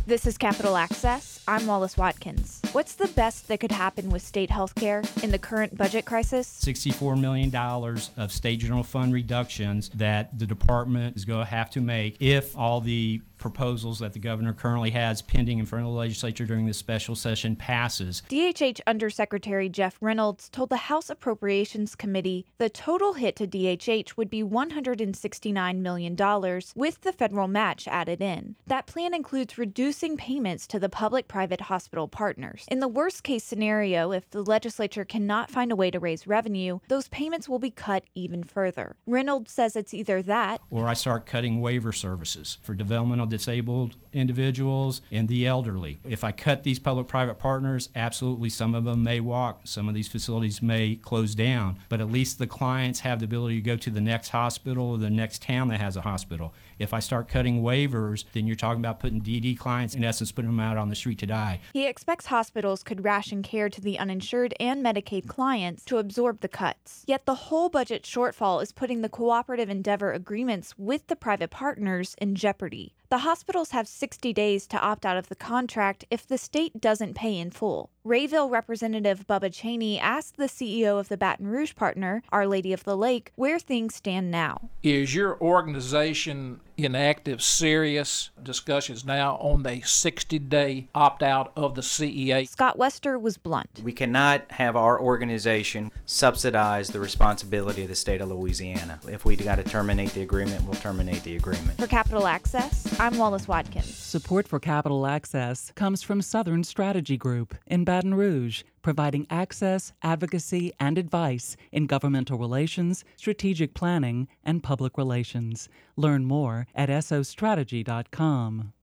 This is Capital Access. I'm Wallace Watkins. What's the best that could happen with state health care in the current budget crisis? $64 million of state general fund reductions that the department is going to have to make if all the proposals that the governor currently has pending in front of the legislature during this special session passes. DHH Undersecretary Jeff Reynolds told the House Appropriations Committee the total hit to DHH would be $169 million with the federal match added in. That plan includes reducing payments to the public-private hospital partners. In the worst-case scenario, if the legislature cannot find a way to raise revenue, those payments will be cut even further. Reynolds says it's either that, or I start cutting waiver services for developmental disabled individuals and the elderly. If I cut these public-private partners, absolutely some of them may walk, some of these facilities may close down, but at least the clients have the ability to go to the next hospital or the next town that has a hospital. If I start cutting waivers, then you're talking about putting DD clients, in essence, putting them out on the street to die. He expects hospitals could ration care to the uninsured and Medicaid clients to absorb the cuts. Yet the whole budget shortfall is putting the cooperative endeavor agreements with the private partners in jeopardy. The hospitals have 60 days to opt out of the contract if the state doesn't pay in full. Rayville Representative Bubba Cheney asked the CEO of the Baton Rouge partner, Our Lady of the Lake, where things stand now. Is your organization in active, serious discussions now on the 60-day opt-out of the CEA? Scott Wester was blunt. We cannot have our organization subsidize the responsibility of the state of Louisiana. If we got to terminate the agreement, we'll terminate the agreement. For Capital Access, I'm Wallace Watkins. Support for Capital Access comes from Southern Strategy Group in Baton Rouge, providing access, advocacy, and advice in governmental relations, strategic planning, and public relations. Learn more at sostrategy.com.